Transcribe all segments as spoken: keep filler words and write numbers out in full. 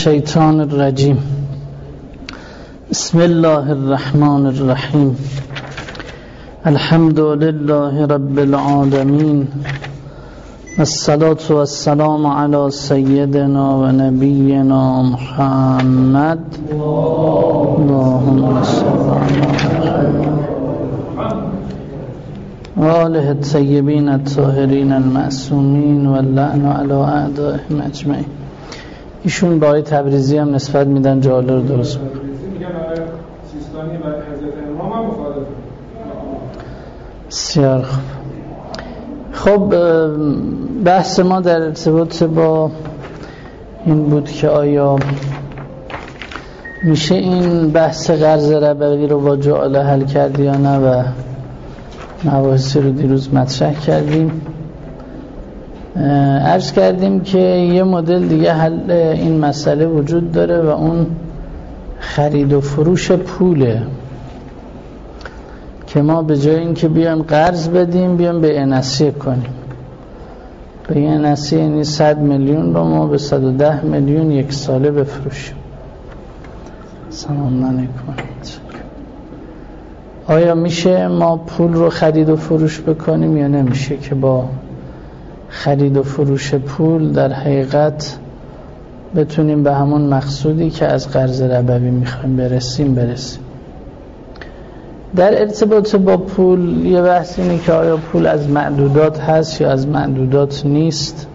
الشیطان الرجیم. بسم الله الرحمن الرحیم. الحمد لله رب العالمین، والصلاة والسلام علی سیدنا و نبینا محمد. اللهم صل علی و آله الطیبین الطاهرین المعصومین واللعن علی اعدائهم اجمعین. ایشون با آقای تبریزی هم نسبت میدن جاله رو درست میکنن. بسیار خوب. خب بحث ما در ارتباط با این بود که آیا میشه این بحث قرض ربوی رو با جاله حل کرد یا نه، و مباحثی رو دیروز مطرح کردیم. عرض کردیم که یه مدل دیگه حل این مسئله وجود داره و اون خرید و فروش پوله، که ما به جای اینکه بیایم قرض بدیم بیایم به نسیه کنیم. به یه نسیه یعنی صد میلیون رو ما به صد و ده میلیون یک ساله بفروشیم. سلام علیکم. آیا میشه ما پول رو خرید و فروش بکنیم یا نمیشه که با خرید و فروش پول در حقیقت بتونیم به همون مقصودی که از قرض ربوی میخوایم برسیم برسیم؟ در ارتباط با پول یه بحث اینه که آیا پول از معدودات هست یا از معدودات نیست.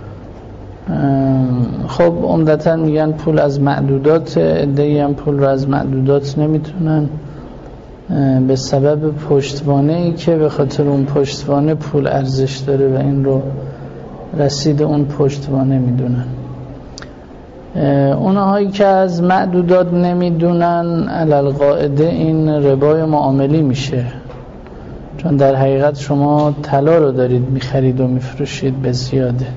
خب عمدتاً میگن پول از معدودات، عده‌ای هم پول رو از معدودات نمیتونن، به سبب پشتوانه‌ای که به خاطر اون پشتوانه پول ارزش داره و این رو رسید اون پشتوانه میدونن. اونهایی که از معدودات نمیدونن علل قاعده این ربای معاملی میشه، چون در حقیقت شما طلا رو دارید میخرید و میفروشید به زیاده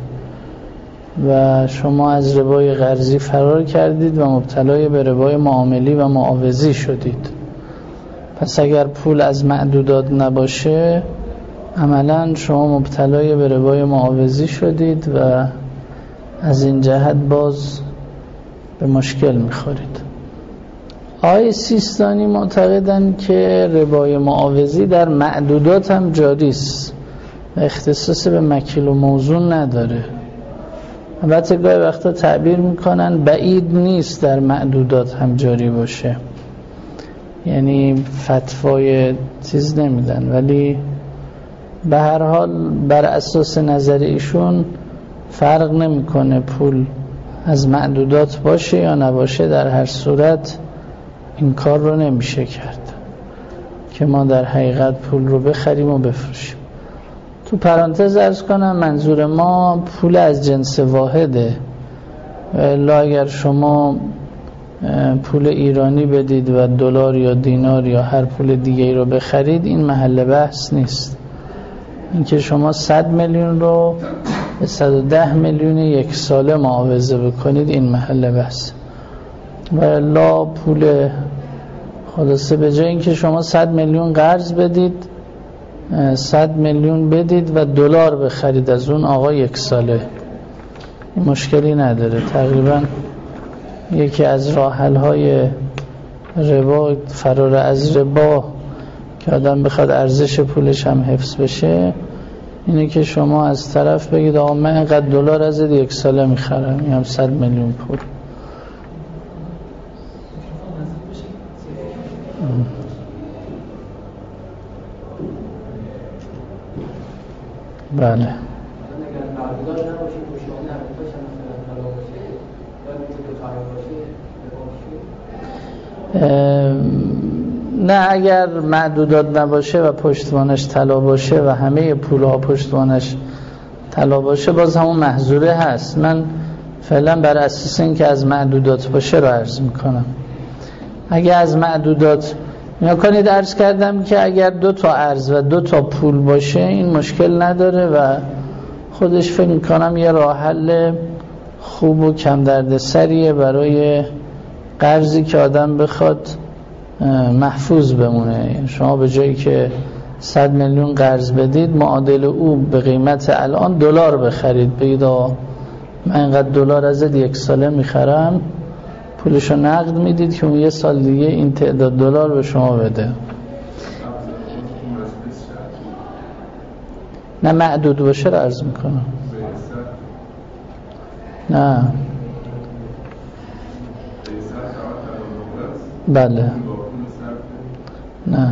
و شما از ربای قرضی فرار کردید و مبتلای به ربای معاملی و معاوضی شدید. پس اگر پول از معدودات نباشه عملاً شما مبتلای به ربای معاوضی شدید و از این جهت باز به مشکل میخورید. آقای سیستانی معتقدن که ربای معاوضی در معدودات هم جاری است و اختصاص به مکیل و موزون نداره. البته گاهی وقتا تعبیر میکنن بعید نیست در معدودات هم جاری باشه، یعنی فتوای چیز نمیدن، ولی به هر حال بر اساس نظر ایشون فرق نمیکنه پول از معدودات باشه یا نباشه، در هر صورت این کار رو نمیشه کرد که ما در حقیقت پول رو بخریم و بفروشیم. تو پرانتز عرض کنم منظور ما پول از جنس واحده، الا اگر شما پول ایرانی بدید و دلار یا دینار یا هر پول دیگه ای رو بخرید این محل بحث نیست. اینکه شما صد میلیون رو به صد و ده میلیون یک ساله معاوضه بکنید این محل بحث. و الا پول خلاصه به جای اینکه شما صد میلیون قرض بدید صد میلیون بدید و دلار بخرید از اون آقا یک ساله، این مشکلی نداره. تقریبا یکی از راه حل های ربا، فرار از ربا که آدم بخواد ارزش پولش هم حفظ بشه، اینه که شما از طرف بگید آقا من اینقدر دلار از یک ساله میخرم، این هم صد میلیون پول. بله. نه، اگر معدودات نباشه و پشتوانش طلا باشه و همه پولها پشتوانش طلا باشه باز همون محظوره هست. من فعلا بر اساس این که از معدودات باشه رو عرض میکنم. اگر از معدودات نیا کنید، عرض کردم که اگر دو تا ارز و دو تا پول باشه این مشکل نداره و خودش فکر میکنم یه راه حل خوب و کم دردسریه برای قرضی که آدم بخواد محفوظ بمونه. شما به جایی که صد میلیون قرض بدید معادل او به قیمت الان دلار بخرید، بگید من اینقدر دلار ازت یک ساله میخرم، پولشو نقد میدید که اون یه سال دیگه این تعداد دلار به شما بده. نه معدود باشه رو عرض میکنم. نه بله نه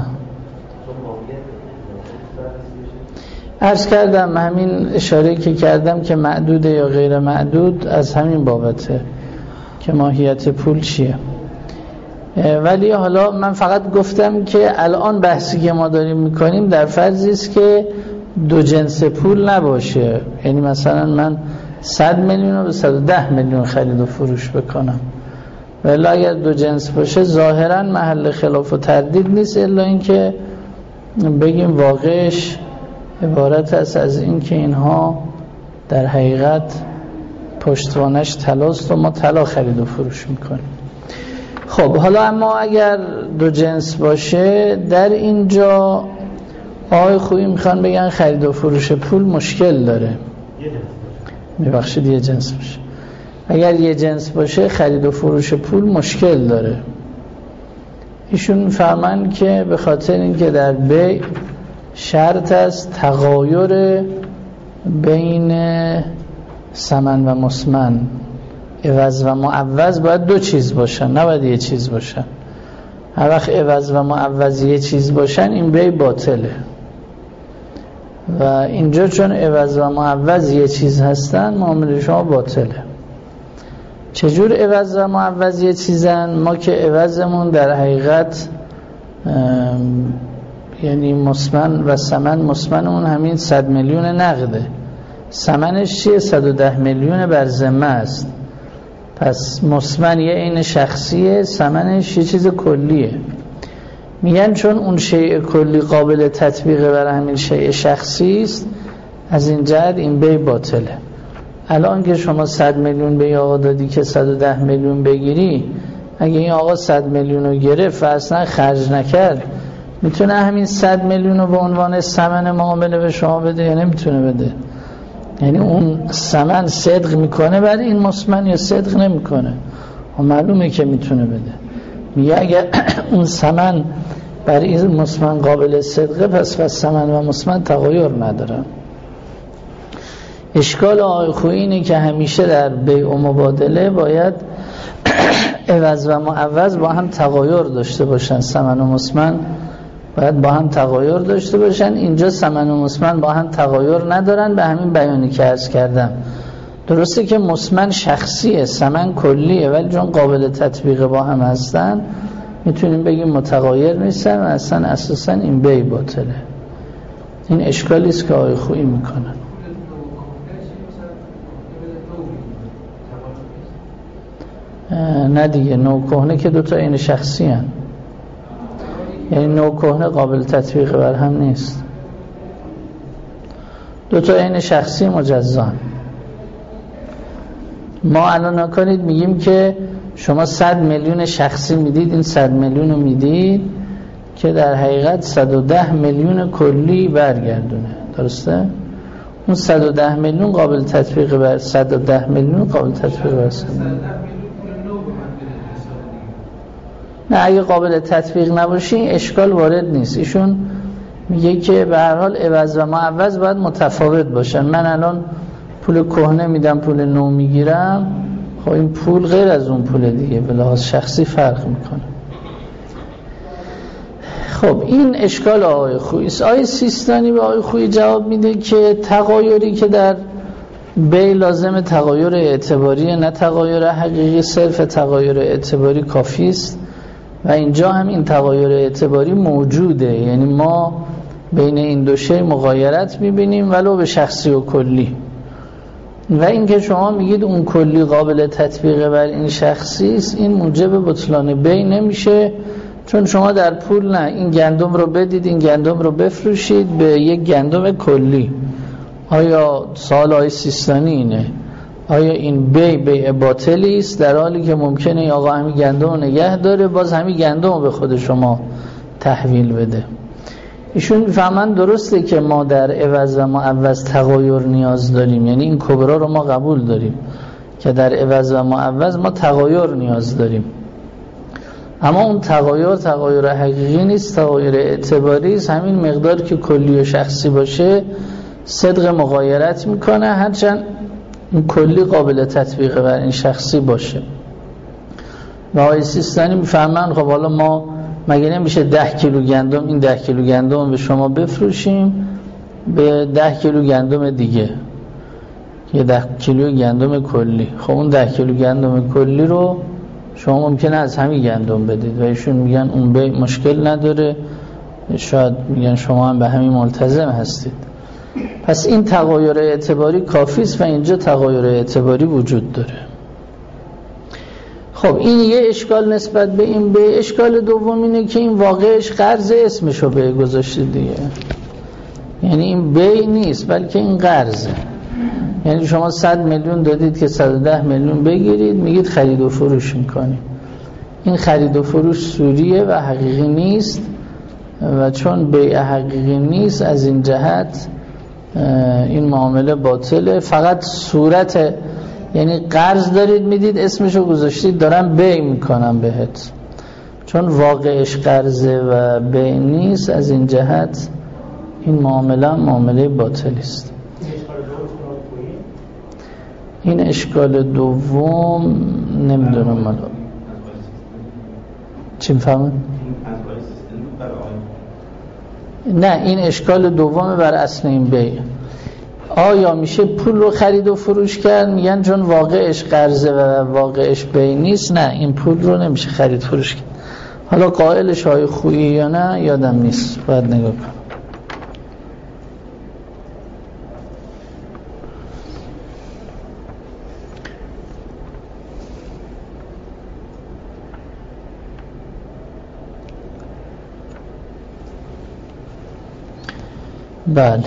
عرض کردم همین اشاره که کردم که معدوده یا غیر معدود از همین بابته که ماهیت پول چیه. ولی حالا من فقط گفتم که الان بحثی که ما داریم میکنیم در فرضی است که دو جنس پول نباشه، یعنی مثلا من صد میلیون رو به صد و ده میلیون خرید و فروش بکنم، ولی اگر دو جنس باشه ظاهرا محل خلاف و تردید نیست، الا اینکه بگیم واقعش عبارت است از این که اینها در حقیقت پشتوانش طلاست و ما طلا خرید و فروش میکنیم. خب حالا اما اگر دو جنس باشه، در اینجا آقای خویی میخوان بگن خرید و فروش پول مشکل داره. میبخشید یه جنس باشه. اگر یه جنس باشه خرید و فروش پول مشکل داره. ایشون میفهمن که به خاطر اینکه در بیع شرط است تغایر بین ثمن و مسمن، عوض و معوض باید دو چیز باشن، نباید یه چیز باشن. هر وقت عوض و معوض یه چیز باشن این بیع باطله. و اینجا چون عوض و معوض یه چیز هستن معامله شما باطله. چجور عوض و معوض یه چیزن؟ ما که عوضمون در حقیقت یعنی مسمن و ثمن، مسمنمون همین صد میلیون نقده، ثمنش چیه؟ صد و ده میلیون بر ذمه است. پس مسمن یه عین شخصیه، ثمنش یه چیز کلیه. میگن چون اون شیء کلی قابل تطبیق بر همین شیء شخصی است، از این جهت این بیع باطله. الان که شما صد میلیون به آقا دادی که صد و ده میلیون بگیری، اگه این آقا صد میلیون رو گرفت و اصلا خرج نکرد، میتونه همین صد میلیون رو به عنوان ثمن معامله به شما بده یا نمیتونه بده؟ یعنی اون ثمن صدق میکنه برای این مسمن یا صدق نمیکنه؟ و معلومه که میتونه بده. میگه اگر اون ثمن برای این مسمن قابل صدقه، پس پس ثمن و مسمن تغایر ندارن. اشکال آقای خویی اینه که همیشه در بیع و مبادله باید عوض و معوض با هم تغایر داشته باشن. ثمن و مسمن باید با هم تغایر داشته باشن. اینجا ثمن و مسمن با هم تغایر ندارن، به همین بیانی که عرض کردم. درسته که مسمن شخصیه، ثمن کلیه، ولی چون قابل تطبیق با هم هستن میتونیم بگیم متغایر نیستن و اصلا اساسا این بیع باطله. این اشکالی است که آقای خویی میکنن. نه دیگه، نو کهنه که دوتا این شخصی هن. یعنی نو کهنه قابل تطبیق بر هم نیست. دوتا این شخصی مجزان. ما الان نکنید میگیم که شما صد میلیون شخصی میدید، این صد میلیون رو میدید که در حقیقت صد و ده میلیون کلی برگردونه. درسته؟ اون صد و ده میلیون قابل تطبیق بر صد و ده میلیون قابل تطبیق بر صد. نه اگه قابل تطبیق نباشه این اشکال وارد نیست. ایشون میگه که به هر حال عوض و معوض باید متفاوت باشن. من الان پول کهنه میدم، پول نو میگیرم، خب این پول غیر از اون پول دیگه، به لحاظ شخصی فرق میکنه. خب این اشکال آقای خویی است. آقای سیستانی به آقای خویی جواب میده که تغایری که در بیع لازم تغایر اعتباری، نه تغایر حقیقی. صرف تغایر اعتباری کافی است و اینجا هم این تغایر اعتباری موجوده. یعنی ما بین این دو شی مغایرت میبینیم ولو به شخصی و کلی. و اینکه شما میگید اون کلی قابل تطبیق بر این شخصی است، این موجب بطلان بیع نمیشه، چون شما در پول نه این گندم رو بدید، این گندم رو بفروشید به یک گندم کلی. آیا سوال آقای سیستانی اینه، آیا این بیع بیع باطلی است در حالی که ممکنه ای آقا همین گندم رو نگه داره باز همین گندم رو به خود شما تحویل بده؟ ایشون میفهمن درسته که ما در عوض و معوض تغایر نیاز داریم، یعنی این کبرا رو ما قبول داریم، که در عوض و معوض ما تغایر نیاز داریم، اما اون تغایر تغایر حقیقی نیست، تغایر اعتباری است. همین مقدار که کلی و شخصی باشه صدق مغایرت میکنه، هرچند این کلی قابل تطبیق بر این شخصی باشه. و آقای سیستانی میفهمن خب حالا ما مگه نمیشه ده کیلو گندم، این ده کیلو گندم به شما بفروشیم به ده کیلو گندم دیگه، یه ده کیلو گندم کلی. خب اون ده کیلو گندم کلی رو شما ممکنه از همین گندم بدید و ایشون میگن اون بیع مشکل نداره، شاید میگن شما هم به همین ملتزم هستید. پس این تغایر اعتباری کافی است و اینجا تغایر اعتباری وجود داره. خب این یه اشکال نسبت به این بیع. اشکال دوم اینه که این واقعش قرض، اسمشو بیع گذاشتید دیگه، یعنی این بیع نیست بلکه این قرضه. یعنی شما صد میلیون دادید که صد و ده میلیون بگیرید، میگید خرید و فروش میکنید. این خرید و فروش سوریه و حقیقی نیست و چون بیع حقیقی نیست از این جهت این معامله باطله. فقط صورت، یعنی قرض دارید میدید اسمشو گذاشتید دارم بیع میکنم بهت، چون واقعش قرضه و بیع نیست، از این جهت این معامله معامله باطلی است. این اشکال دوم نمیدونم مالا چی میفهمون؟ نه این اشکال دوم بر اصل این بیع. آیا میشه پول رو خرید و فروش کرد؟ میگن چون واقعش قرضه و واقعش بیع نیست، نه این پول رو نمیشه خرید فروش کرد. حالا قائلش های خویی یا نه یادم نیست، باید نگاه کنم. بله.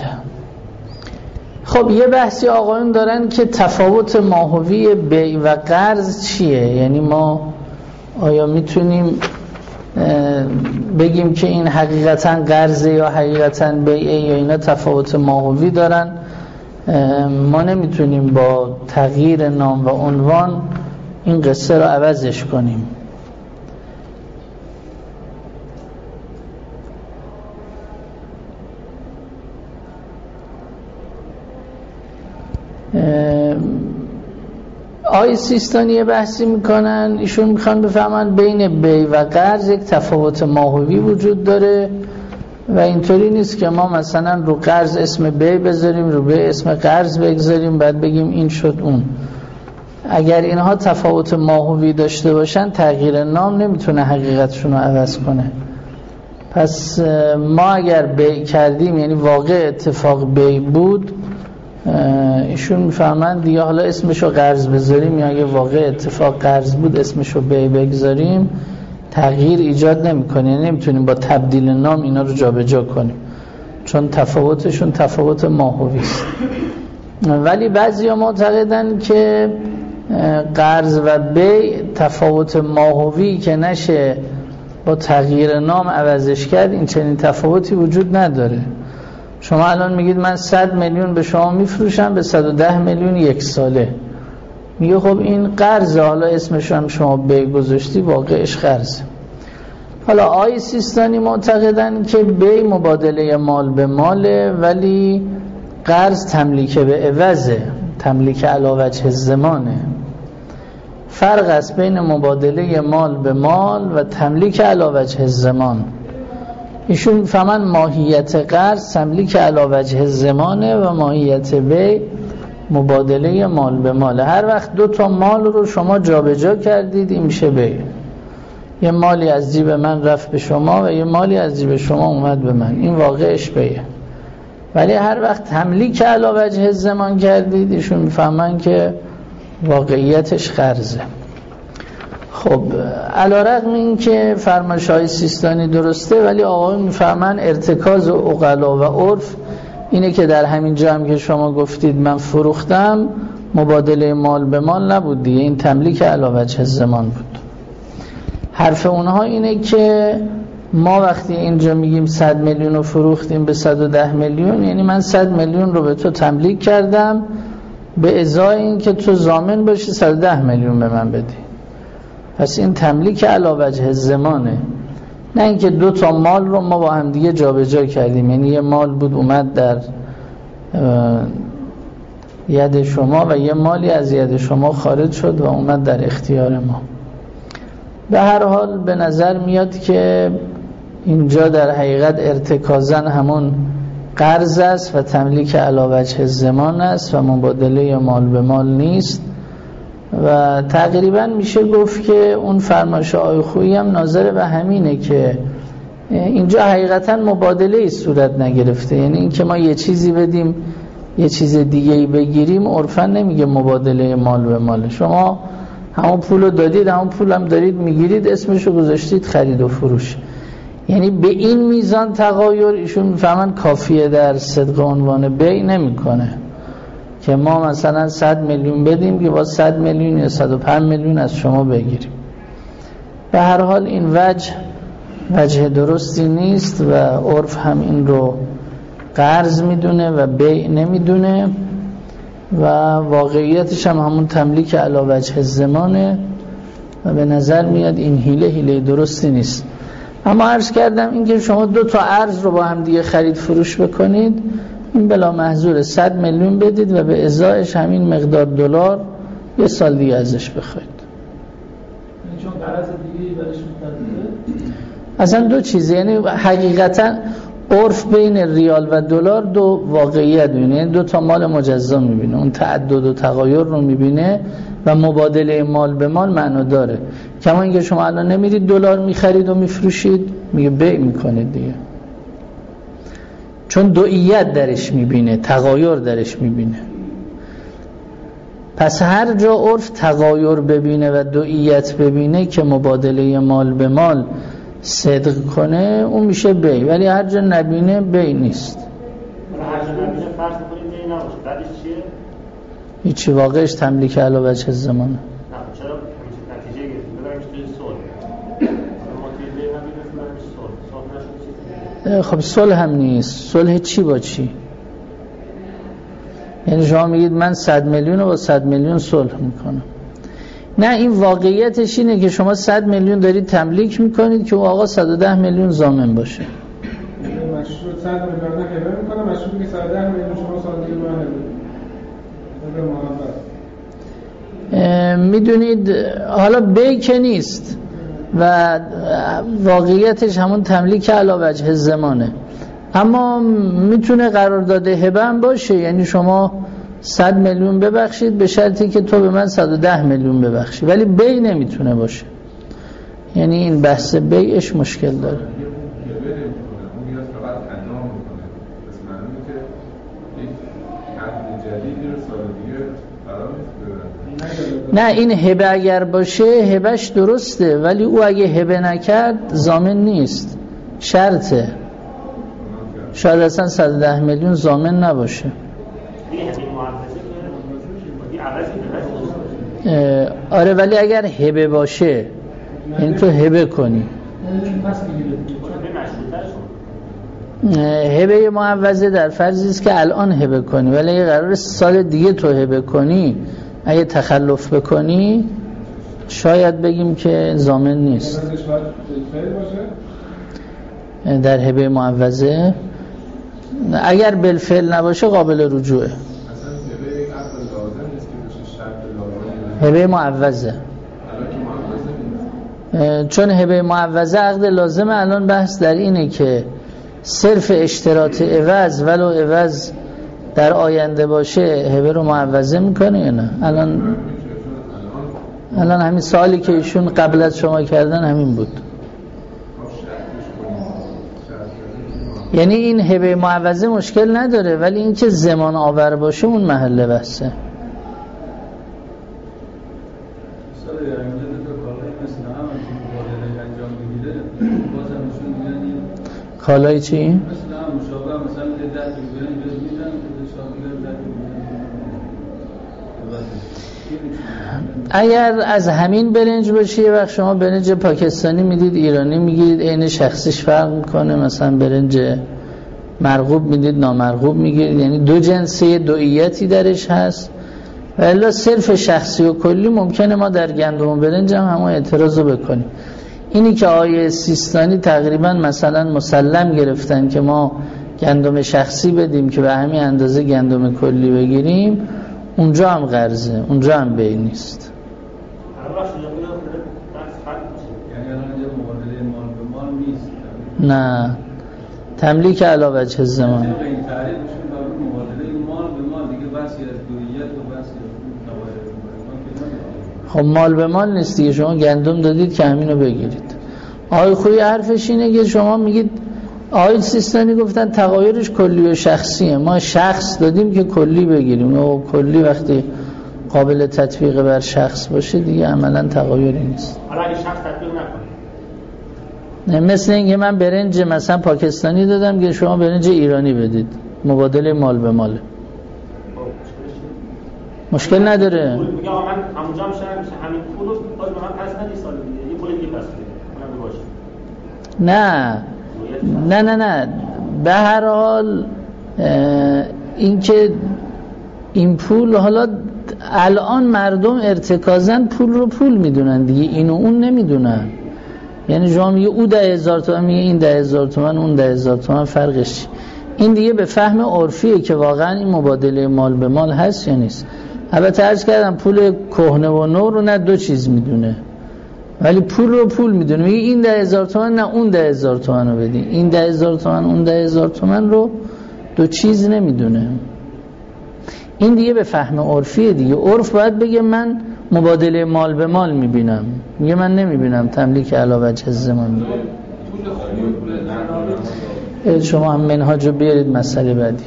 خب یه بحثی آقایون دارن که تفاوت ماهوی بیع و قرض چیه؟ یعنی ما آیا میتونیم بگیم که این حقیقتا قرضه یا حقیقتا بیعه یا اینا تفاوت ماهوی دارن؟ ما نمیتونیم با تغییر نام و عنوان این قصه رو عوضش کنیم. آقای سیستانی بحثی میکنن، ایشون میخوان بفهمن بین بیع و قرض یک تفاوت ماهوی وجود داره و اینطوری نیست که ما مثلا رو قرض اسم بیع بذاریم رو بیع اسم قرض بگذاریم بعد بگیم این شد اون. اگر اینها تفاوت ماهوی داشته باشن تغییر نام نمیتونه حقیقتشون رو عوض کنه. پس ما اگر بیع کردیم یعنی واقع اتفاق بیع بود، ایشون میفهمند دیگه حالا اسمشو قرض بذاریم یا اگه واقع اتفاق قرض بود اسمشو بیع بگذاریم تغییر ایجاد نمیکنه، یعنی نمیتونیم با تبدیل نام اینا رو جابجا کنیم چون تفاوتشون تفاوت ماهوی است. ولی بعضیا معتقدن که قرض و بیع تفاوت ماهوی که نشه با تغییر نام عوضش کرد، این چنین تفاوتی وجود نداره. شما الان میگید من صد میلیون به شما میفروشم به صد و ده میلیون یک ساله، میگه خب این قرضه، حالا اسمش هم شما بیع گذاشتی واقعش قرضه. حالا آقای سیستانی معتقدن که بیع مبادله مال به ماله ولی قرض تملیک به عوضه، تملیک علی وجه الزمانه. فرق است بین مبادله مال به مال و تملیک علی وجه الزمان. ایشون فهمن ماهیت قرض تملیک علی وجه الزمانه و ماهیت بیع مبادله مال به مال. هر وقت دو تا مال رو شما جابجا کردید این میشه بیع. یه مالی از جیب من رفت به شما و یه مالی از جیب شما اومد به من، این واقعش بیعه. ولی هر وقت تملیک علی وجه الزمان کردید ایشون میفهمن که واقعیتش قرضه. خب علیرغم این که فرمایش های سیستانی درسته ولی آقایون میفهمن ارتکاز و عقلا و عرف اینه که در همین جا هم که شما گفتید من فروختم مبادله مال به مال نبود دیگه، این تملیک علی وجه الزمان بود. حرف اونها اینه که ما وقتی اینجا میگیم صد میلیون رو فروختیم به صد و ده میلیون، یعنی من صد میلیون رو به تو تملیک کردم به ازای این که تو ضامن باشی صد و ده میلیون به من بدی. پس این تملیک علی وجه الضمانه، نه اینکه دو تا مال رو ما با هم دیگه جابجا کردیم. یعنی یه مال بود اومد در ید شما و یه مالی از ید شما خارج شد و اومد در اختیار ما. به هر حال به نظر میاد که اینجا در حقیقت ارتکازاً همون قرض است و تملیک علی وجه الضمان است و مبادله مال به مال نیست و تقریبا میشه گفت که اون فرمایش آقای خویی هم ناظر به همینه که اینجا حقیقتا مبادله ای صورت نگرفته. یعنی این که ما یه چیزی بدیم یه چیز دیگه ای بگیریم، عرفاً نمیگه مبادله مال به مال. شما همون پولو دادید، همون پول هم دارید میگیرید، اسمشو گذاشتید خرید و فروش. یعنی به این میزان تغایر ایشون میفهمن کافیه در صدق عنوان بیع نمیکنه که ما مثلا صد میلیون بدیم که با صد میلیون یا صد و پنج میلیون از شما بگیریم. به هر حال این وجه وجه درستی نیست و عرف هم این رو قرض میدونه و بیع نمیدونه و واقعیتش هم همون تملیک علی وجه الضمانه و به نظر میاد این حیله حیله درستی نیست. اما عرض کردم اینکه شما دو تا ارز رو با هم دیگه خرید فروش بکنید، این بلا محظور صد میلیون بدید و به ازایش همین مقدار دلار یه سال دیگه ازش بخواید. چون قرض دیگه برش می‌کنه. اصلا دو چیزه، یعنی حقیقتا عرف بین ریال و دلار دو واقعیت می‌بینه، یعنی دو تا مال مجزا می‌بینه، اون تعدد و تغایر رو می‌بینه و مبادله مال به مال معنا داره. کما اینکه شما الان نمیرید دلار می‌خرید و می‌فروشید، میگه بیع می‌کنید دیگه، چون دوئیت درش می‌بینه، تغایر درش می‌بینه. پس هر جا عرف تغایر ببینه و دوئیت ببینه که مبادله مال به مال صدق کنه، اون میشه بیع. ولی هر جا نبینه بیع نیست. هر جا نبینه فرض کنید بیع نباشه، بعدش چیه؟ هیچی، واقعش تملیک علی وجه الضمان. نه چرا نتیجه گرفتیم ببرمش توی صلح. ما توی بیع نبینیم ببرمش صلح. صلح نشد چیزی. خب صلح هم نیست. صلح چی با چی؟ یعنی شما میگید من صد میلیون رو با صد میلیون صلح میکنم. نه، این واقعیتش اینه که شما صد میلیون دارید تملیک میکنید که او آقا صد و ده میلیون ضامن باشه. مشروط صد میلیون هبه میکنه، مشروط که صد و ده میلیون شما سال دیگه به محبت. میدونید حالا بیع که نیست و واقعیتش همون تملیک علی وجه الضمانه، اما میتونه قرارداد هبه هم باشه. یعنی شما صد میلیون ببخشید به شرطی که تو به من صد و ده میلیون ببخشی، ولی بیع نمیتونه باشه. یعنی این بحث بیعش مشکل داره. نه، این هبه اگر باشه هبهش درسته، ولی او اگه هبه نکرد ضامن نیست، شرطه. شاید اصلا صد و ده میلیون ضامن نباشه. آره، ولی اگر هبه باشه، این تو هبه کنی، هبه معوضه در فرضی است که الان هبه کنی، ولی اگه قرار سال دیگه تو هبه کنی، اگه تخلف بکنی شاید بگیم که ضامن نیست. در هبه معوضه اگر بالفعل نباشه قابل رجوعه. هبه معوضه، چون هبه معوضه عقد لازمه. الان بحث در اینه که صرف اشتراط عوض ولو عوض در آینده باشه هبه رو معوضه میکنه یا نه. الان الان همین سوالی که ایشون قبل از شما کردن همین بود. یعنی این هبه معوضه مشکل نداره، ولی این که زمان آور باشه اون محل بحثه. کالای چی؟ اگر از همین برنج باشه، یه وقت شما برنج پاکستانی میدید ایرانی میگیرید، عین شخصیش فرق میکنه. مثلا برنج مرغوب میدید نامرغوب میگیرید، یعنی دو جنسه دوئیتی درش هست. و الا صرف شخصی و کلی ممکنه ما در گندم و برنج هم همون اعتراض رو بکنیم. اینی که آیه سیستانی تقریبا مثلا مسلم گرفتن که ما گندم شخصی بدیم که به همین اندازه گندم کلی بگیریم، اونجا هم قرضه، اونجا هم بی نیست. نه، تملیک علی وجه الزمان. خب مال به مال نیست دیگه، شما گندم دادید که همینو بگیرید. آقای خوی حرفش اینه که شما میگید آقای سیستانی گفتن تغایرش کلی و شخصیه، ما شخص دادیم که کلی بگیریم و کلی وقتی قابل تطبیق بر شخص باشه دیگه عملا تغایری نیست. حالا اگه شخص تطبیق نکنه، نه مثل اینکه من برنج مثلا پاکستانی دادم که شما برنج ایرانی بدید، مبادله مال به ماله. مشکل نداره. میگه آقا من همونجا هم شهر میشه همین پول رو باز به من پس ندی سال دیگه، یه پول دیگه پس بدید اونم باشه. نه نه نه نه به هر حال این که این پول حالا الان مردم ارتکازن پول رو پول میدونن دیگه، اینو اون نمیدونن. یعنی شما میگه او ده هزار تومن، میگه این ده هزار تومن، اون ده هزار تومن، فرقش این دیگه به فهم عرفیه که واقعا این مبادله مال به مال هست یا نیست. البته عرض کردم پول کهنه و نو رو نه دو چیز میدونه، ولی پول رو پول میدونه. میگه این ده هزار تومن نه اون ده هزار تومن رو بدی، این ده هزار تومن اون ده هزار تومن رو دو چیز نمیدونه. این دیگه به فهم عرفیه دیگه. عرف باید بگه من مبادله مال به مال میبینم، میگه من نمیبینم تملیک علی وجه الزمان. شما هم منهاج رو بیارید مسئله بعدی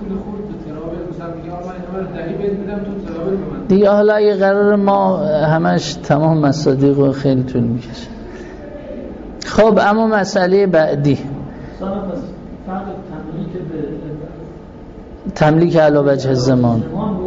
دیگه. حالا اگه قرار ما همش تمام مصادیق رو خیلی طول میکشه. خب اما مسئله بعدی تملیک علی وجه الزمان.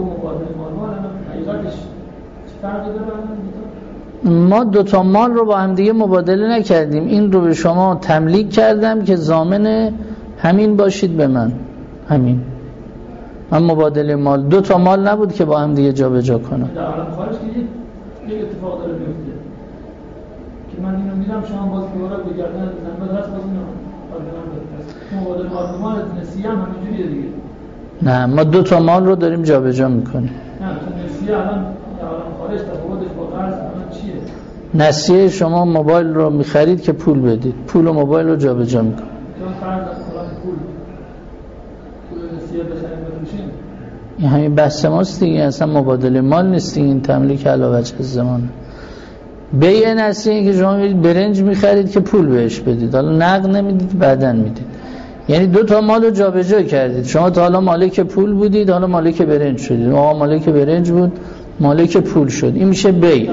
ما دو تا مال رو با هم دیگه مبادله نکردیم، این رو به شما تملیک کردم که ضامن همین باشید به من، همین من مبادله مال. دو تا مال نبود که با هم دیگه جا به جا کنم. در عالم خارج که یک اتفاق داره میفته که من اینو میدم شما باز دوباره بگردن بزنم بعد هست باز اینو مبادله مال به مال نسیه هم همینجوریه دیگه. نه ما دو تا مال رو داریم جا به جا میکنیم. نه نسیه الان در عالم خارج تفاوتش با قرض الان چیه؟ نسیه شما موبایل رو میخرید که پول بدید، پول و موبایل رو جا به جا میکنید. چون قرض الان پول پول نسیه بخرید بفروشین، این همین بحث ماست دیگه، اصلا مبادله مال نیست، این تملیک علی وجه الزمان. بیع نسیه که شما میرید برنج میخرید که پول بهش بدید، حالا نقد نمیدید بعدن میدید، یعنی دو تا مال رو جابجا کردید. شما تا حالا مالک پول بودید، حالا مالک برنج شدید. آقا مالک برنج بود، مالک پول شد. این میشه بیع.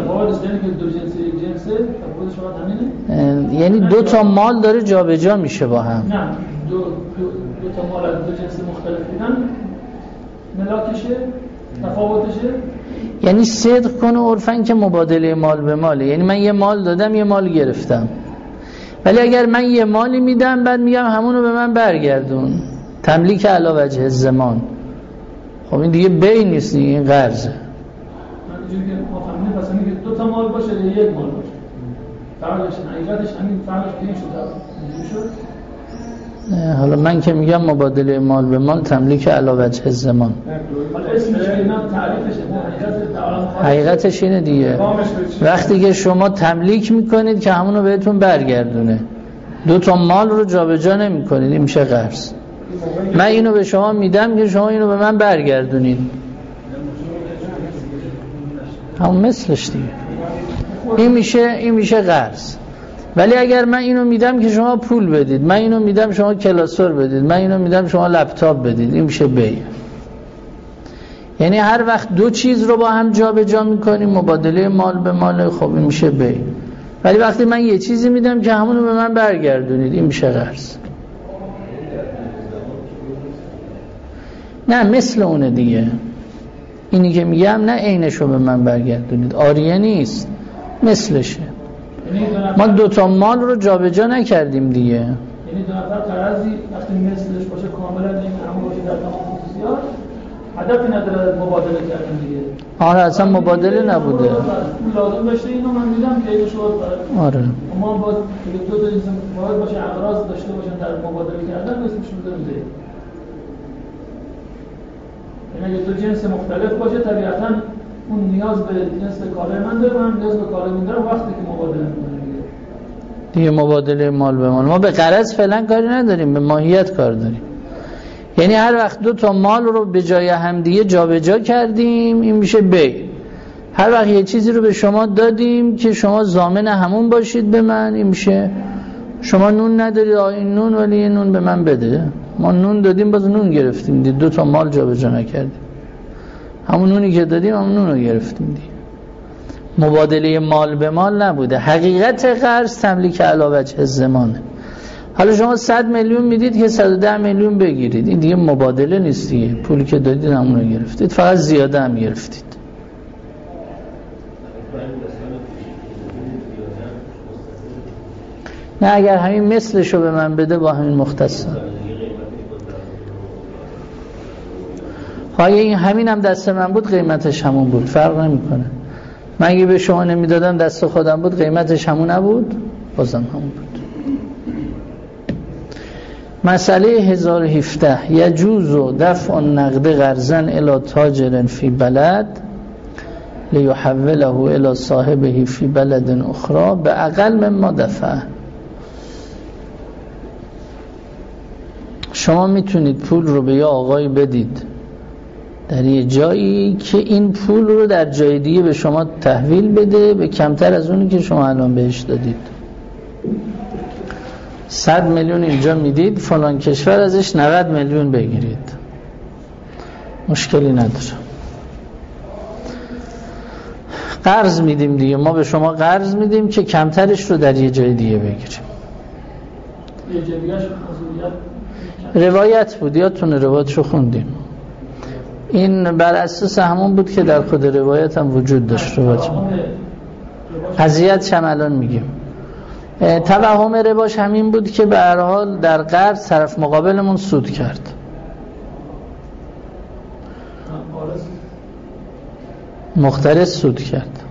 یعنی دو تا مال داره جابجا میشه با هم. نه دو, دو, دو تا مال از دو جنس مختلف بودن، ملاکشه تفاوتشه. یعنی صدق کنه عرفاً که مبادله مال به ماله، یعنی من یه مال دادم یه مال گرفتم، ولی اگر من یه مالی میدم بعد میگم همونو به من برگردون، تملیک علی وجه الزمان، خب این دیگه بیع نیست دیگه، این قرضه. من اینجوری که ما فهمیدیم پس اینکه دو تا مال باشه یا یک مال باشه، فرقش حقیقتش همین فرقش این شد اینجوری شد. حالا من که میگم مبادله مال به مال تملیک علی وجه الزمان، حقیقتش اینه دیگه. وقتی که شما تملیک میکنید که همونو بهتون برگردونه، دو تا مال رو جابجا نمیکنید، این میشه قرض. من اینو به شما میدم که شما اینو به من برگردونید، همون مثلش دیگه، این میشه این میشه قرض. ولی اگر من اینو میدم که شما پول بدید، من اینو میدم شما کلاسور بدید، من اینو میدم شما لپتاپ بدید، این میشه بیع. یعنی هر وقت دو چیز رو با هم جا به جا میکنیم، مبادله مال به مال، خب این میشه بیع. ولی وقتی من یه چیزی میدم که همونو به من برگردونید، این میشه قرض. نه مثل اونه دیگه، اینی که میگم نه عینشو به من برگردونید، آریه نیست، مثلشه. ما دو تا مال رو جابجا نکردیم دیگه. یعنی دو نفر قرضی وقتی مثلش باشه کاملا این همون باشه در تمام خصوصیات، هدفی نداره مبادله کردن دیگه. آره اصلا مبادله نبوده. لازم داشته اینو من دیدم که اینو شد. آره ما با دو تا جنس باید باشه اغراض داشته باشن در مبادله کردن اسمش میذاریم زید. یعنی اگه دو جنس مختلف باشه طبیعتاً اون نیاز به جنس کالای من داره، من نیاز به کالای من دارم وقتی که مبادله می‌کنم دیگه مبادله مال به مال. ما به غرض فعلا کاری نداریم، به ماهیت کار داریم. یعنی هر وقت دو تا مال رو به جای همدیگه جابجا کردیم این میشه بیع. هر وقت یه چیزی رو به شما دادیم که شما ضامن همون باشید به من، این میشه شما نون ندارید این نون ولی یه نون به من بده. ما نون دادیم باز نون گرفتیم دی. دو تا مال جابجا نکردیم، همون نونی که دادیم همون نون رو گرفتیم دی. مبادله مال به مال نبوده. حقیقت قرض تملیک علی وجه الضمانه. حالا شما صد میلیون میدید که صد و ده میلیون بگیرید، این دیگه مبادله نیست دیگه. پولی که دادید همون رو گرفتید، فقط زیاده هم گرفتید. نه اگر همین مثلشو به من بده با همین مختصر. اگه این همین هم دست من بود قیمتش همون بود، فرق نمیکنه. من اگه به شما نمیدادم دست خودم بود قیمتش همون نبود، بازم همون بود. مسئله هزار و هفده یجوز دفع النقد قرضا الی تاجر فی بلد لیحوله الی صاحبه فی بلد اخرى به اقل مما دفع. شما میتونید پول رو به یه آقایی بدید در یه جایی که این پول رو در جای دیگه به شما تحویل بده به کمتر از اونی که شما الان بهش دادید. صد میلیون اینجا میدید، فلان کشور ازش نود میلیون بگیرید، مشکلی نداره. قرض میدیم دیگه، ما به شما قرض میدیم که کمترش رو در یه جای دیگه بگیریم. روایت بود، یادتونه روایتشو خوندیم. این بر اساس همون بود که در خود روایت هم وجود داشت. روایت قضیت چم الان میگیم. توهم رباش همین بود که به هر حال در قرض طرف مقابلمون سود کرد. مختلف سود کرد.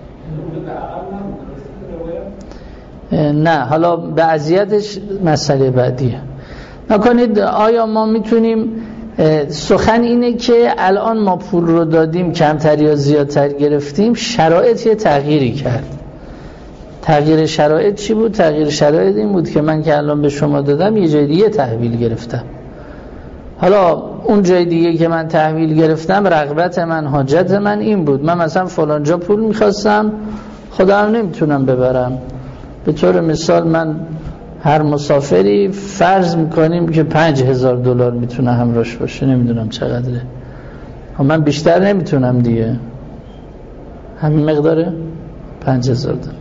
نه حالا به اذیتش مسئله بعدیه. نکنید آیا ما میتونیم، سخن اینه که الان ما پول رو دادیم کمتر یا زیادتر گرفتیم، شرایط یه تغییری کرد. تغییر شرایط چی بود؟ تغییر شرایط این بود که من که الان به شما دادم یه جای دیگه تحویل گرفتم. حالا اون جای دیگه که من تحویل گرفتم رغبت من، حاجت من این بود، من مثلا فلان جا پول میخواستم خودم نمیتونم ببرم. به طور مثال من هر مسافری فرض میکنیم که پنج هزار دلار میتونه همراهش باشه، نمیدونم چقدره، من بیشتر نمیتونم دیگه. همین مقداره پنج هزار دلار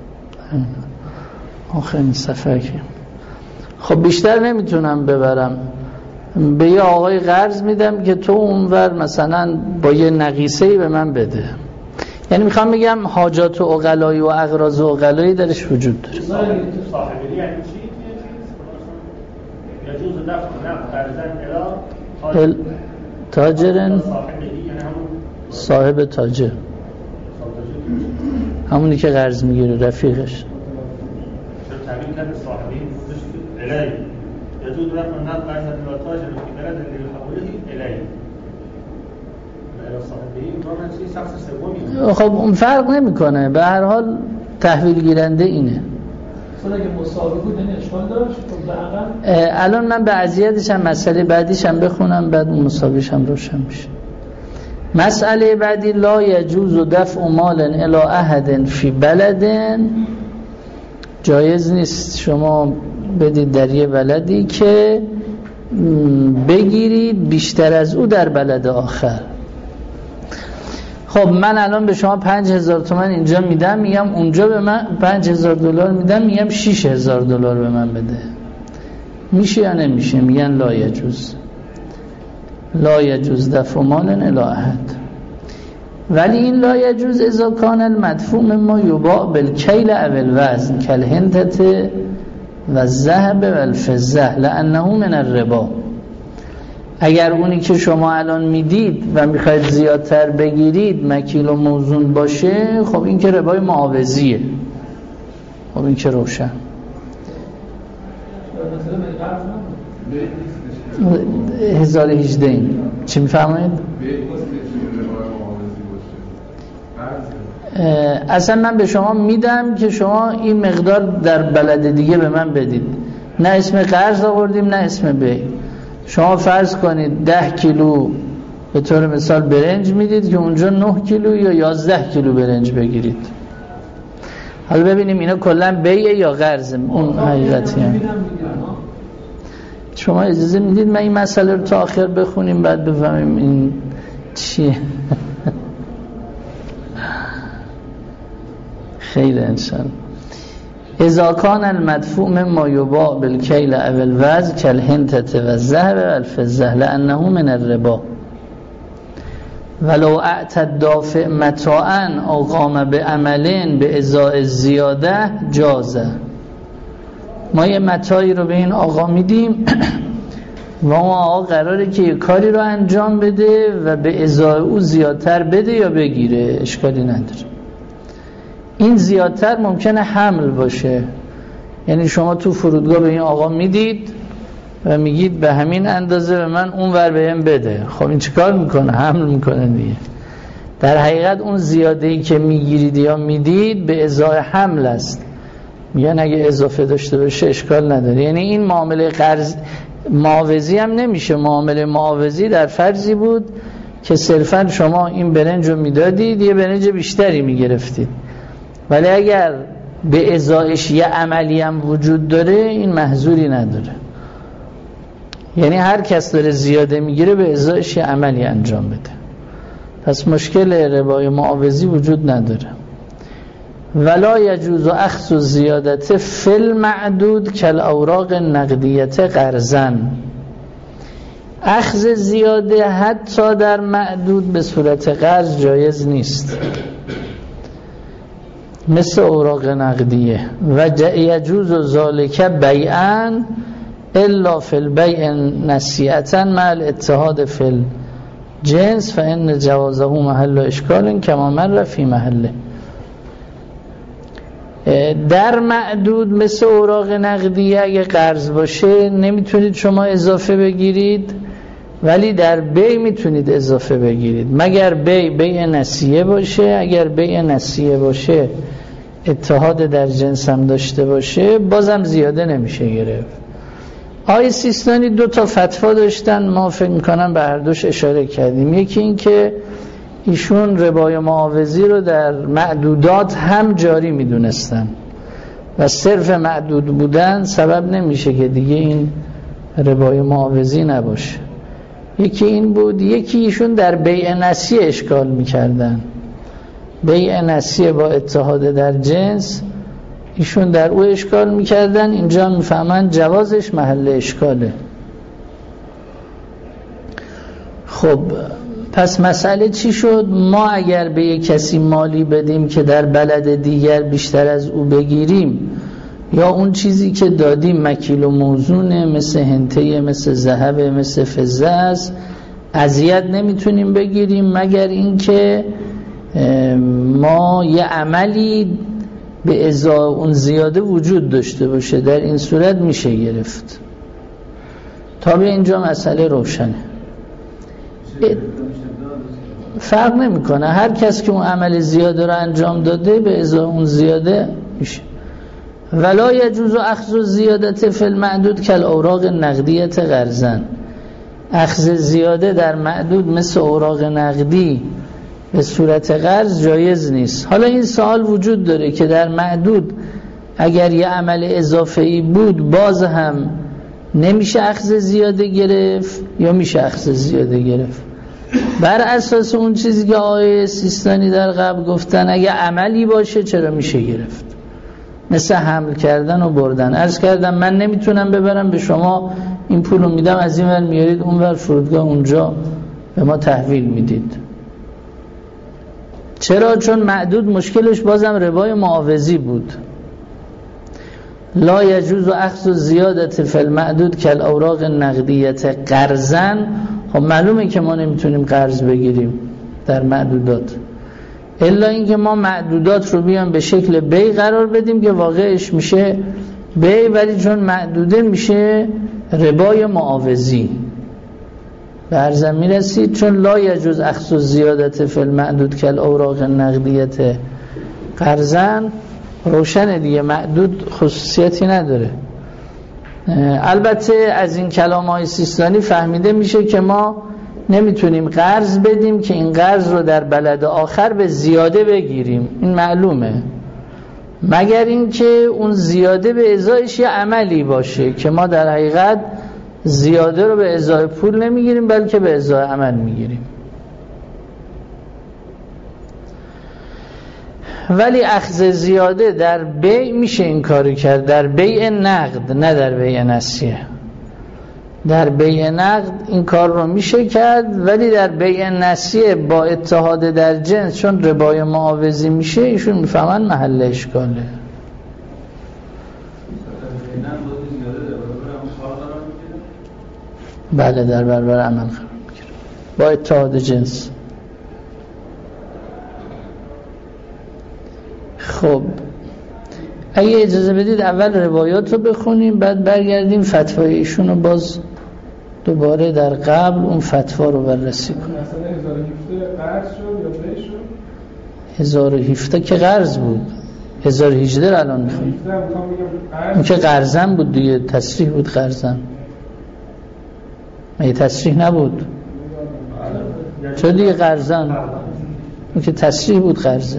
آخرین سفر که خب بیشتر نمیتونم ببرم. به یه آقای قرض میدم که تو اونور مثلا با یه نقیصه‌ای به من بده. یعنی میخوام بگم حاجات و عقلایی و اغراض و عقلایی درش وجود داره. صاحبی یعنی چی؟ یجوز دفع قرضاً الی تاجر، صاحب تاجر، همونی که قرض میگیره رفیقش. تعبیر کرده صاحبی الی یجوز دفع قرضاً الی تاجر فی بلد لیحوله الی. خب اون فرق نمیکنه، به هر حال تحویل گیرنده اینه. اگه مساوی بود این اشکال داشت. الان من به اذیتش هم مسئله بعدیش هم بخونم بعد مساویش هم روشن میشه. مسئله بعدی لا یجوز دفع مال الی احد فی بلد، جایز نیست شما بدید در یه بلدی که بگیرید بیشتر از او در بلد آخر. خب من الان به شما پنج هزار تومن اینجا میدم، میگم اونجا به من پنج هزار دلار میدم، میگم شیش هزار دلار به من بده، میشه یا نمیشه؟ میگن لا یجوز، لا یجوز دفع مال الی احد. ولی این لا یجوز اذا کان المدفوع مما یباع بالکیل او الوزن کالهندة و الذهب و الفضة لانه من الربا. اگر اونی که شما الان میدید و میخواید زیادتر بگیرید مکیل و موزون باشه، خب این که ربای معاوضیه. خب این که روشن. هزار و هجده این چی میفرمایید؟ اصلا من به شما میدم که شما این مقدار در بلد دیگه به من بدید، نه اسم قرض آوردیم نه اسم بی. شما فرض کنید ده کیلو به طور مثال برنج میدید که اونجا نه کیلو یا یازده کیلو برنج بگیرید. حالا ببینیم اینا کلا بیه یا قرضه. اون حقیقتی هم شما اجازه میدید من این مسئله رو تا آخر بخونیم بعد بفهمیم این چیه. خیلی انشان اذا کان المدفوع مما یباع بالکیل او الوزن کالحنطة والذهب والفضة لانه من الربا ولو اعطى الدافع متاعا او قام بعمل بازاء الزیاده جاز. ما یه متاعی رو به این آقا میدیم و اون آقا قراره که یه کاری رو انجام بده و به ازای او زیادتر بده یا بگیره، اشکالی نداره. این زیادتر ممکنه حمل باشه، یعنی شما تو فرودگاه به این آقا میدید و میگید به همین اندازه به من اون ور بهم بده. خب این چیکار میکنه؟ حمل میکنه دیگه. در حقیقت اون زیاده‌ای که میگیرید یا میدید به ازای حمل است. میگن اگه اضافه داشته باشه اشکال نداره. یعنی این معامله قرض معاوضی هم نمیشه. معامله معاوضی در فرضی بود که صرفا شما این برنج رو میدادید یه برنج بیشتری میگرفتید، ولی اگر به ازایش یه عملی هم وجود داره این محظوری نداره. یعنی هر کس داره زیاده میگیره به ازایش یه عملی انجام بده، پس مشکل ربای معاوضی وجود نداره. ولا یجوز اخذ الزیادت فی المعدود کالاوراق النقدیه قرضا. اخذ زیاده حتی در معدود به صورت قرض جایز نیست، مثل اوراق نقدیه. و یجوز ذالک بیعا الا فی البیع نسیئه مع الاتحاد فی الجنس فان جوازه محل اشکال کما مر فی محله. در معدود مثل اوراق نقدیه اگه قرض باشه نمیتونید شما اضافه بگیرید، ولی در بی میتونید اضافه بگیرید مگر بی بی نسیه باشه. اگر بی نسیه باشه اتحاد در جنس هم داشته باشه بازم زیاده نمیشه گرفت. آقای سیستانی دو تا فتوا داشتن، ما فکر میکنم به هر دوش اشاره کردیم. یکی این که ایشون ربای معاوضی رو در معدودات هم جاری میدونستن و صرف معدود بودن سبب نمیشه که دیگه این ربای معاوضی نباشه. یکی این بود. یکی ایشون در بیع نسیه اشکال میکردن. بیع نسیه با اتحاد در جنس ایشون در او اشکال میکردن، اینجا میفهمن جوازش محل اشکاله. خب پس مسئله چی شد؟ ما اگر به یک کسی مالی بدیم که در بلد دیگر بیشتر از او بگیریم، یا اون چیزی که دادیم مکیل و موزونه مثل هنته مثل ذهب مثل فضه است، اذیت نمیتونیم بگیریم مگر اینکه ما یه عملی به ازای اون زیاده وجود داشته باشه، در این صورت میشه گرفت. تا به اینجا مسئله روشنه. فرق نمیکنه، هر کس که اون عمل زیاده رو انجام داده به ازای اون زیاده میشه. ولا یجوز اخذ الزیادت فی المعدود کالاوراق النقدیه قرضا. اخذ زیاده در معدود مثل اوراق نقدی به صورت قرض جایز نیست. حالا این سوال وجود داره که در معدود اگر یه عمل اضافه‌ای بود باز هم نمیشه اخذ زیاده گرفت یا میشه اخذ زیاده گرفت؟ بر اساس اون چیزی که آقای سیستانی در قبل گفتن اگه عملی باشه چرا میشه گرفت، مثل حمل کردن و بردن. عرض کردم من نمیتونم ببرم به شما این پولو میدم از این ور میارید اون ور فرودگاه اونجا به ما تحویل میدید. چرا؟ چون معدود مشکلش بازم ربای معاوضی بود. لا یجوز اخذ زیادت فی المعدود کالاوراق نقدیت قرضاً. خب معلومه که ما نمیتونیم قرض بگیریم در معدودات، الا اینکه ما معدودات رو بیان به شکل بی قرار بدیم که واقعش میشه بی، ولی چون معدوده میشه ربای معاوضی. به عرضم میرسید چون لا یجوز اخذ زیادت فی المعدود کالاوراق نقدیت قرضاً، روشن دیگه، معدود خصوصیتی نداره. البته از این کلام های سیستانی فهمیده میشه که ما نمیتونیم قرض بدیم که این قرض رو در بلد آخر به زیاده بگیریم، این معلومه، مگر اینکه اون زیاده به ازایش یه عملی باشه که ما در حقیقت زیاده رو به ازای پول نمیگیریم بلکه به ازای عمل میگیریم. ولی اخذ زیاده در بیع میشه این کاری کرد، در بیع نقد نه در بیع نسیه. در بیع نقد این کار رو میشه کرد، ولی در بیع نسیه با اتحاد در جنس چون ربای معاوضی میشه ایشون میفهمن محل اشکاله. بله در برابر عمل قرار میگیره با اتحاد جنس. خب اگه اجازه بدید اول روایات رو بخونیم بعد برگردیم فتوای ایشون رو باز دوباره در قبل اون فتوا رو بررسی کنیم. مثلا هزار و هفده قرض شد یا بی شد؟ هزار و هفده که قرض بود، هزار و هجده الان میخونیم. اون که قرضن بود دیگه، تصریح بود قرضن، مگه تصریح نبود؟ چرا دیگه قرضن؟ اون که تصریح بود قرضه.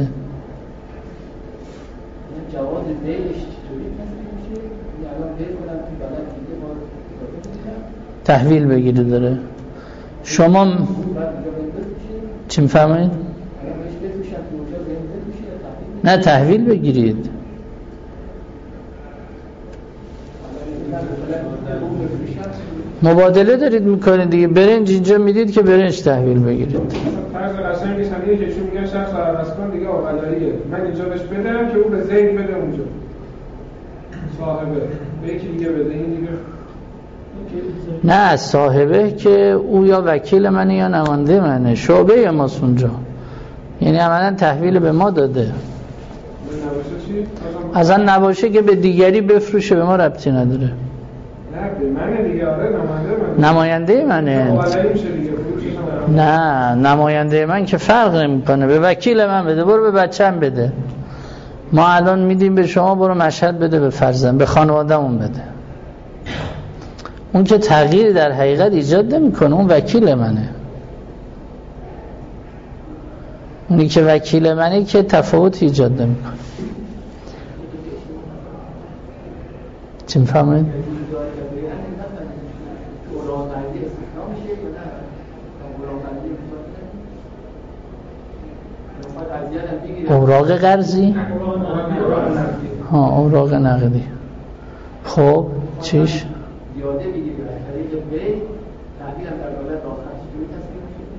جواز بیش چطوری میشه؟ الان بیر کنم تو بلد دیگه ما تحویل بگیره داره. شما چی میفرمایید؟ نه تحویل بگیرید. مبادله دارید میکنید دیگه، برنج اینجا میدید که برنج تحویل بگیرید. فرض قشنگ نیست همین که چون میگن شخص عوض کن دیگه آقاداریه، من اینجا بهش بدم که او به زید بده اونجا صاحبه به یکی دیگه بده، این دیگه نه صاحبه که او یا وکیل منه یا نماینده منه، شعبه ماست اونجا، یعنی عملا تحویل به ما داده. اصلا نباشه که به دیگری بفروشه به ما ربطی نداره. نه به منه دیگه، آره نماینده منه. نماینده منه. نه نماینده من که فرق نمیکنه، به وکیل من بده، برو به بچه‌م بده. ما الان میدیم به شما برو مشهد بده به فرزند، به خانواده‌مون بده. اون که تغییری در حقیقت ایجاد نمیکنه، اون وکیل منه. اونی که وکیل منه که تفاوت ایجاد نمیکنه. چی میفهمید؟ اوراق قرضی؟ ها اوراق نقدی. خب چیش؟ زیاده بگیری به طریق بی تحویل هم در دولت آخر چجوری تصمیم میشه؟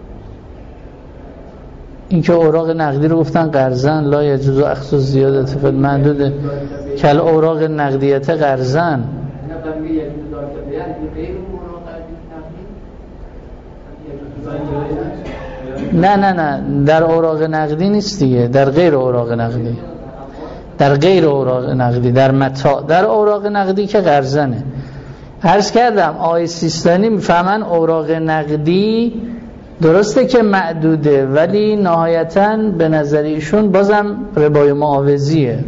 این که اوراق نقدی رو گفتن قرضن، لا یجوز اخذ زیادت فی المعدود کل اوراق نقدیت قرضن. نه نه نه در اوراق نقدی نیست دیگه، در غیر اوراق نقدی، در غیر اوراق نقدی، در متاع. در اوراق نقدی که قرضنه. عرض کردم آقای سیستانی میفهمن اوراق نقدی درسته که معدوده، ولی نهایتاً به نظر ایشون بازم ربای معاوضیه.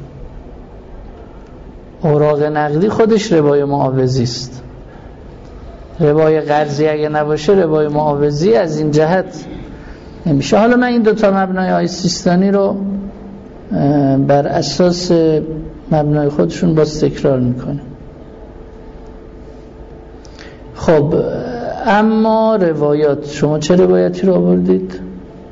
اوراق نقدی خودش ربای معاوضی است. ربای قرضی اگه نباشه ربای معاوضی از این جهت نمیشه. حالا من این دوتا مبنای آقای سیستانی رو بر اساس مبنای خودشون باز تکرار میکنه. خب اما روایات، شما چه روایتی رو آوردید؟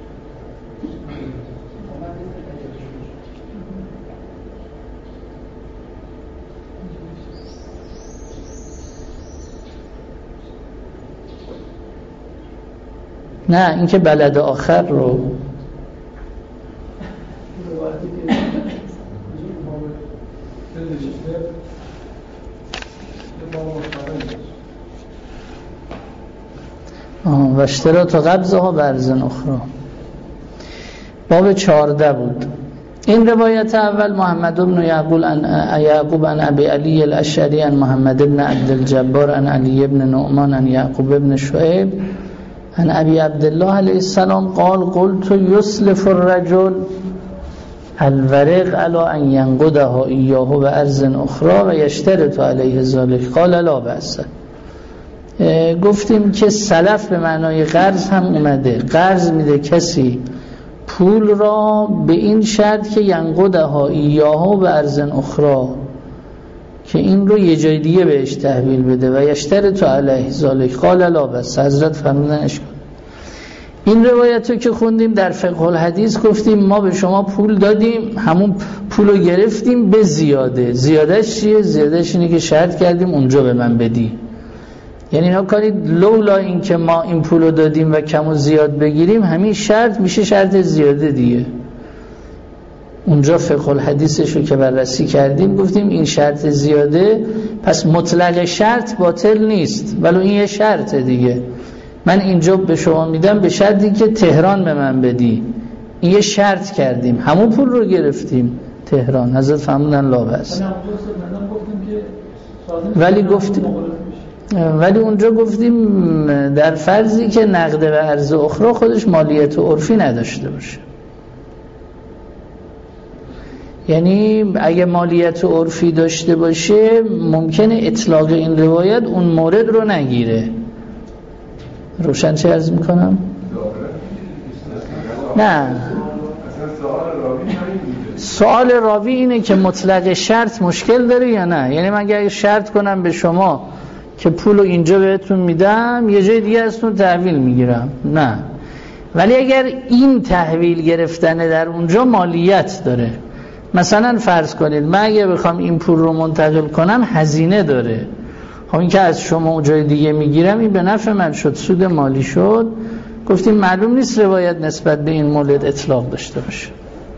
نه این که بلد آخر رو و اشتراط قبضها برز اخرى. باب چهارده بود. این روایت اول محمد بن یعقوب عن یعقوب عن ابی علی الاشعری عن محمد بن عبد الجبار عن علی بن نعمان عن یعقوب بن شعیب عن ابی عبدالله علیه السلام قال قلت یسلف الرجل الورق علی ان ینقضها ایاه بارض اخرى و یشترط علیه ذلك قال لا بأس. گفتیم که سلف به معنای قرض هم اومده. قرض میده کسی پول را به این شرط که ینقضها ایاه بارض اخرى، که این رو یه جای دیگه بهش تحویل بده و یشترط علیه ذلك قال لا بأس. حضرت فرمودن اشکال. این روایت رو که خوندیم در فقه الحدیث گفتیم ما به شما پول دادیم، همون پول رو گرفتیم به زیاده. زیادهش چیه؟ زیادهش اینه که شرط کردیم اونجا به من بدی. یعنی اینا کارید لولا این که ما این پول رو دادیم و کم و زیاد بگیریم، همین شرط میشه شرط زیاده دیگه. اونجا فقه الحدیثش رو که بررسی کردیم گفتیم این شرط زیاده، پس مطلق شرط باطل نیست، ولی این یه شرط دیگه. من اینجا به شما میدم به شرطی که تهران به من بدی. این یه شرط کردیم، همون پول رو گرفتیم تهران. حضرت فرمودن لا بأس. ولی گفتیم ولی اونجا گفتیم در فرضی که نقد و ارز اخرى خودش مالیت و عرفی نداشته باشه. یعنی اگه مالیت و عرفی داشته باشه ممکنه اطلاق این روایت اون مورد رو نگیره. روشن چه عرض میکنم؟ نه، سوال راوی اینه که مطلق شرط مشکل داره یا نه. یعنی من اگه شرط کنم به شما که پولو اینجا بهتون میدم یه جای دیگه ازتون تحویل میگیرم، نه. ولی اگر این تحویل گرفتن در اونجا مالیت داره، مثلا فرض کنید من اگه بخوام این پول رو منتقل کنم هزینه داره، خب این که از شما جای دیگه میگیرم این به نفع من شد، سود مالی شد. گفتیم معلوم نیست روایت نسبت به این مورد اطلاق داشته باشه.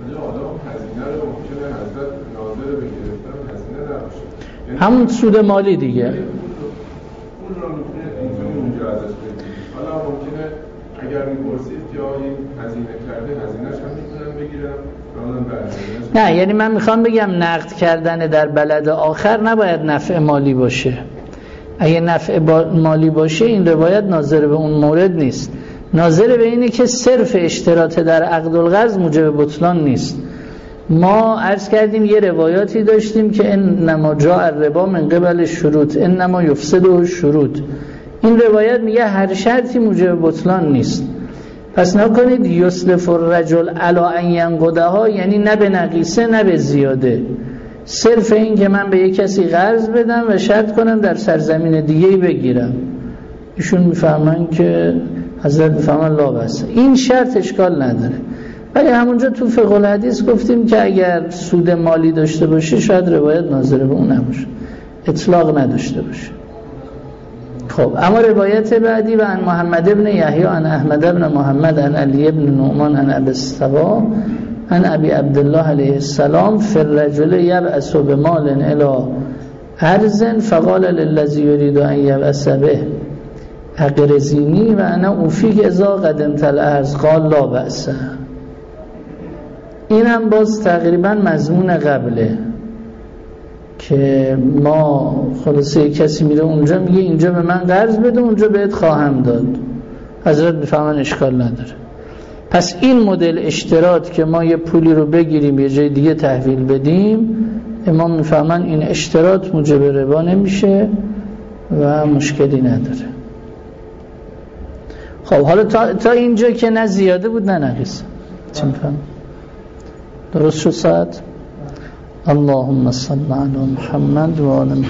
همون سود مالی دیگه. پول رو میتونه اونجا ازش بگیرید. حالا ممکنه اگر میپرسید یا این هزینه کرده هزینه‌اش هم میتونن بگیرم نه. یعنی من میخوام بگم نقد کردن در بلد آخر نباید نفع مالی باشه. اگه نفع مالی باشه این روایت ناظر به اون مورد نیست، ناظر به اینه که صرف اشتراط در عقد القرض موجب بطلان نیست. ما عرض کردیم یه روایاتی داشتیم که انما جاء الربا من قبل شروط انما یفسده شروط. این روایت میگه هر شرطی موجب بطلان نیست. پس نکنید یسلف الرجل علی ان ینقضها، یعنی نه به نقیصه نه به زیاده، صرف این که من به یک کسی قرض بدم و شرط کنم در سرزمین دیگه‌ای بگیرم. ایشون میفهمن که حضرت میفهمن لا بأس، این شرط اشکال نداره. ولی همونجا تو فقه الحدیث گفتیم که اگر سود مالی داشته باشه شاید روایت ناظر به اون نباشه، اطلاق نداشته باشه. خب اما روایت بعدی و عن محمد ابن یحیی عن احمد ابن محمد عن علی ابن نعمان عن ابی الصبا عن ابی عبدالله علیه السلام فی الرجل یبعث بمال الی ارض فقال للذی یرید ان یبعث به اقرضینی و انا اوفیک اذا قدمت الارض قال لا بأس. این هم باز تقریبا مضمون قبله که ما خلاصه کسی میره اونجا میگه اینجا به من قرض بده اونجا بهت خواهم داد، حضرت میفهمن اشکال نداره. پس این مدل اشتراط که ما یه پولی رو بگیریم یه جای دیگه تحویل بدیم، امام میفهمن این اشتراط موجب ربا نمیشه و مشکلی نداره. خب حالا تا, تا اینجا که نه زیاده بود نه نقیص، چی میفهم؟ درست شد ساعت؟ اللهم صل علی محمد و آل